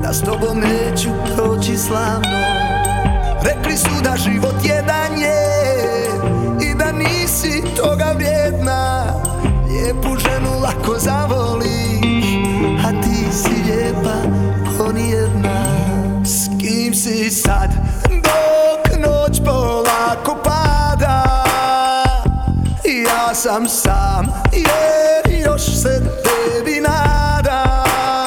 da s tobom neću proći slavno. Rekli su da život jedan je i da nisi toga vrijedna. Lijepu ženu lako zavoliš, a ti si lijepa ko nijedna. S kim si sad dok noć polako pada? Ja sam sam jer još se tebi nada.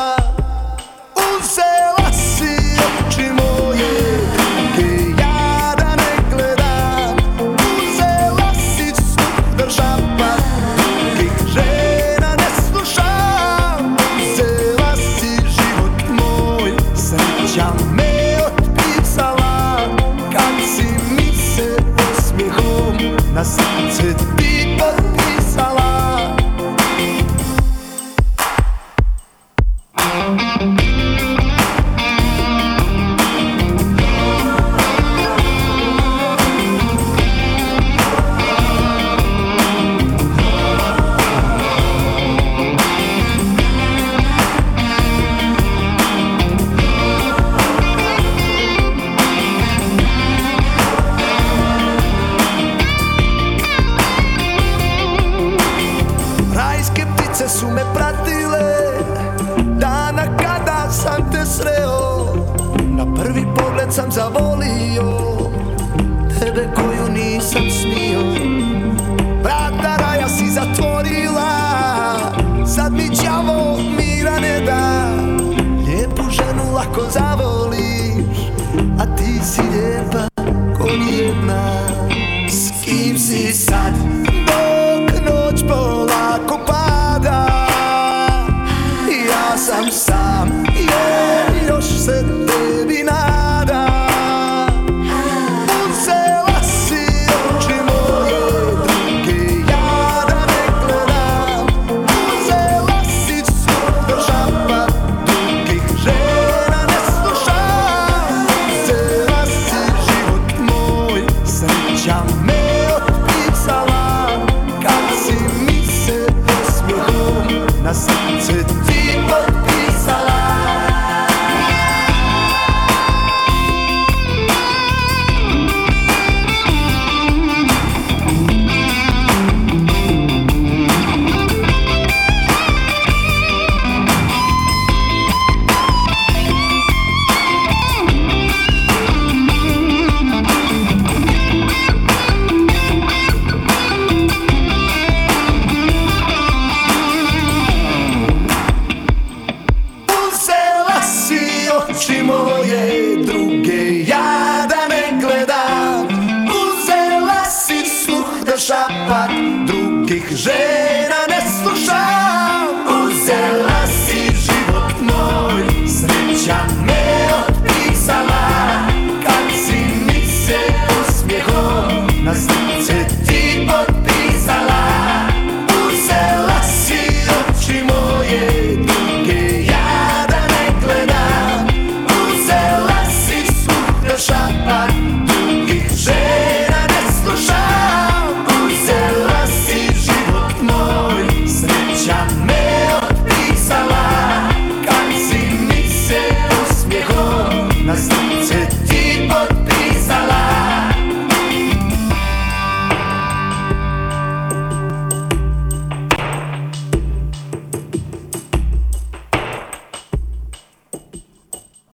Uzela si oči moje ja da ne gledam. Uzela si sudar šapat drugih žena ne slušam. Uzela si život moj, sreća me otpisala. Kad si mi se osmijehom na srce ti potpisala. Rajske ptice su me pratile dana kada sam te sreo. Na prvi pogled sam zavolio tebe koju nisam smio. Vrata raja si zatvorila, sad mi đavo mira ne da. Lijepu ženu lako zavoliš, a ti si lijepa ko nijedna. S kim si sad